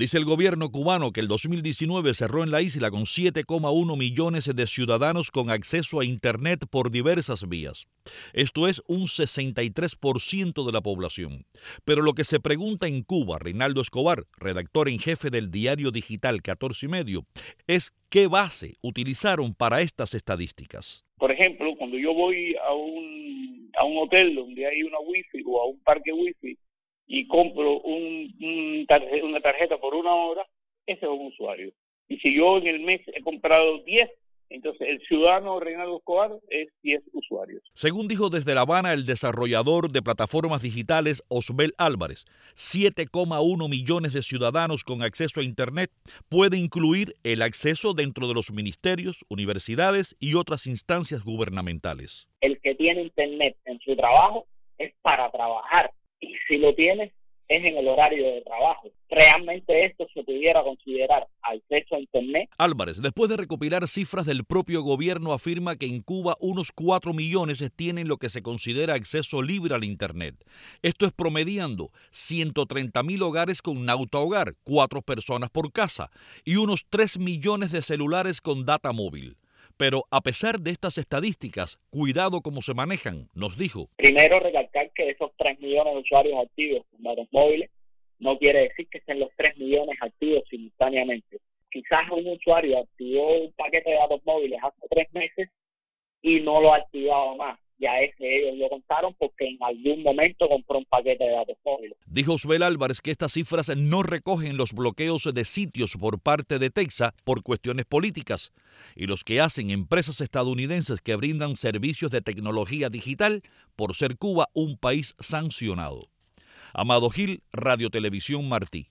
Dice el gobierno cubano que el 2019 cerró en la isla con 7,1 millones de ciudadanos con acceso a Internet por diversas vías. Esto es un 63% de la población. Pero lo que se pregunta en Cuba, Reinaldo Escobar, redactor en jefe del diario digital 14 y medio, es qué base utilizaron para estas estadísticas. Por ejemplo, cuando yo voy a un hotel donde hay una wifi o a un parque wifi y compro una tarjeta por una hora, ese es un usuario. Y si yo en el mes he comprado 10, entonces el ciudadano Reinaldo Escobar es 10 usuarios. Según dijo desde La Habana el desarrollador de plataformas digitales Osbel Álvarez, 7,1 millones de ciudadanos con acceso a Internet puede incluir el acceso dentro de los ministerios, universidades y otras instancias gubernamentales. El que tiene Internet en su trabajo es para trabajar. Y si lo tienes, es en el horario de trabajo. Realmente esto se pudiera considerar acceso a Internet. Álvarez, después de recopilar cifras del propio gobierno, afirma que en Cuba unos 4 millones tienen lo que se considera acceso libre al Internet. Esto es promediando 130.000 hogares con nautahogar, 4 personas por casa, y unos 3 millones de celulares con data móvil. Pero a pesar de estas estadísticas, cuidado cómo se manejan, nos dijo. Primero, recalcar que esos 3 millones de usuarios activos con datos móviles no quiere decir que estén los 3 millones activos simultáneamente. Quizás un usuario activó un paquete de datos móviles hace 3 meses y no lo ha activado más. Ya ellos lo contaron porque en algún momento compró un paquete de datos móviles. Dijo Osbel Álvarez que estas cifras no recogen los bloqueos de sitios por parte de Texas por cuestiones políticas y los que hacen empresas estadounidenses que brindan servicios de tecnología digital por ser Cuba un país sancionado. Amado Gil, Radio Televisión Martí.